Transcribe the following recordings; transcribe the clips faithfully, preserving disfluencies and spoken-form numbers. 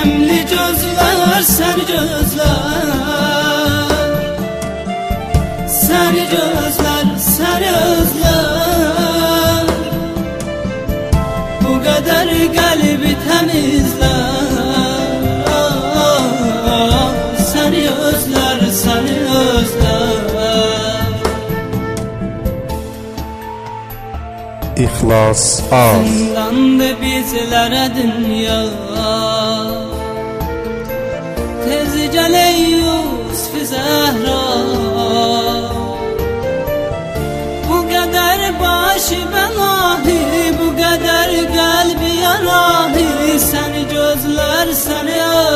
Gemli gözler, seni gözler, seni gözler, seni özler. Bu kadar kalbi temizler, seni özler, seni özler. İxlas az. Zindandı bizlere dünya, tez gələ Yusuf Zəhra. Bu qədər başı bəlahi, bu qədər qəlbi yarahi, səni gözlər, səni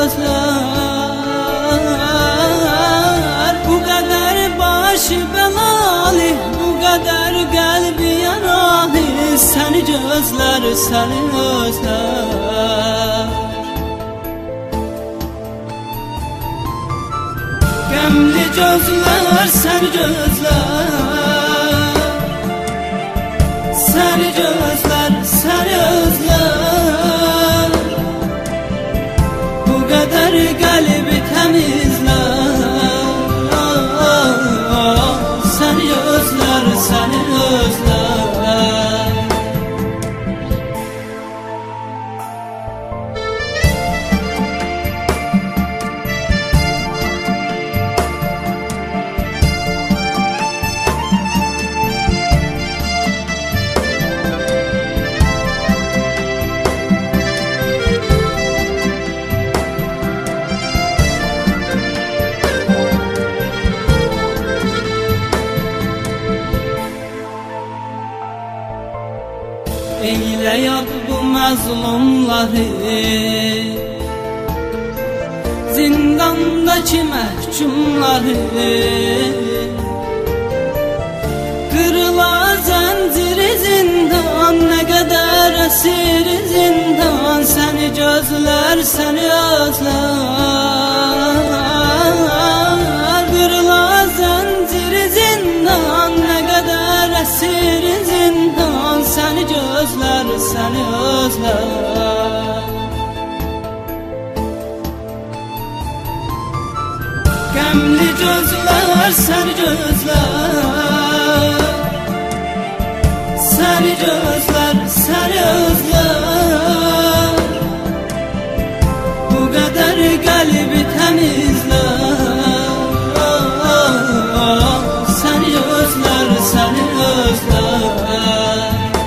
özlər. Bu qədər başı bəlahi, bu qədər qəlbi yarahi, səni gözlər, səni özlər. Gemli gözler, seni gözler, seni gözler, seni özler. Bu kadar kalbi temizler, seni özler, seni özler. Eyle yad bu məzlumları, zindandaki məhkumları. Qırıla zənciri zindan, nə qədər əsir zindan, səni gözlər, səni özlər. Qırıla zənciri zindan, nə qədər əsir zindan, səni gözlər, səni özlər. Gemli gözler, seni gözler, seni gözler, seni özler. Bu kadar kalbi temizler, seni özler, seni özler.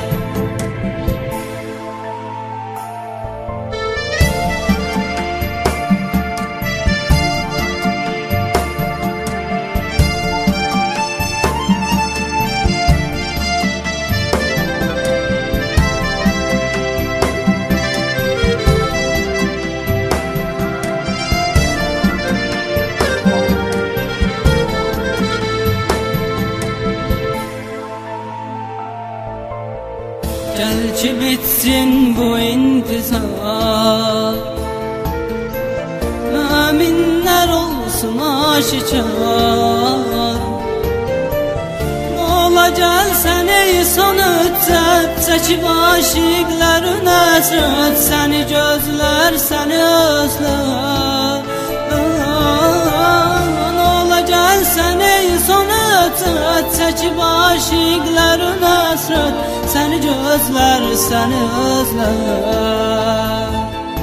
Gel ki bitsin bu intizar, müminler olsun aşikar. Mola gelsen ey son ötset, çekip aşıkların esret, seni gözler, seni özler. Mola gelsen ey son ötset, çekip aşıkların esret, seni gözler, seni özler.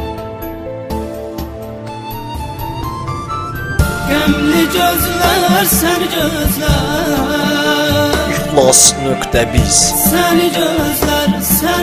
Gemli gözler, seni gözler, İxlas nöqtə biz. seni gözler, seni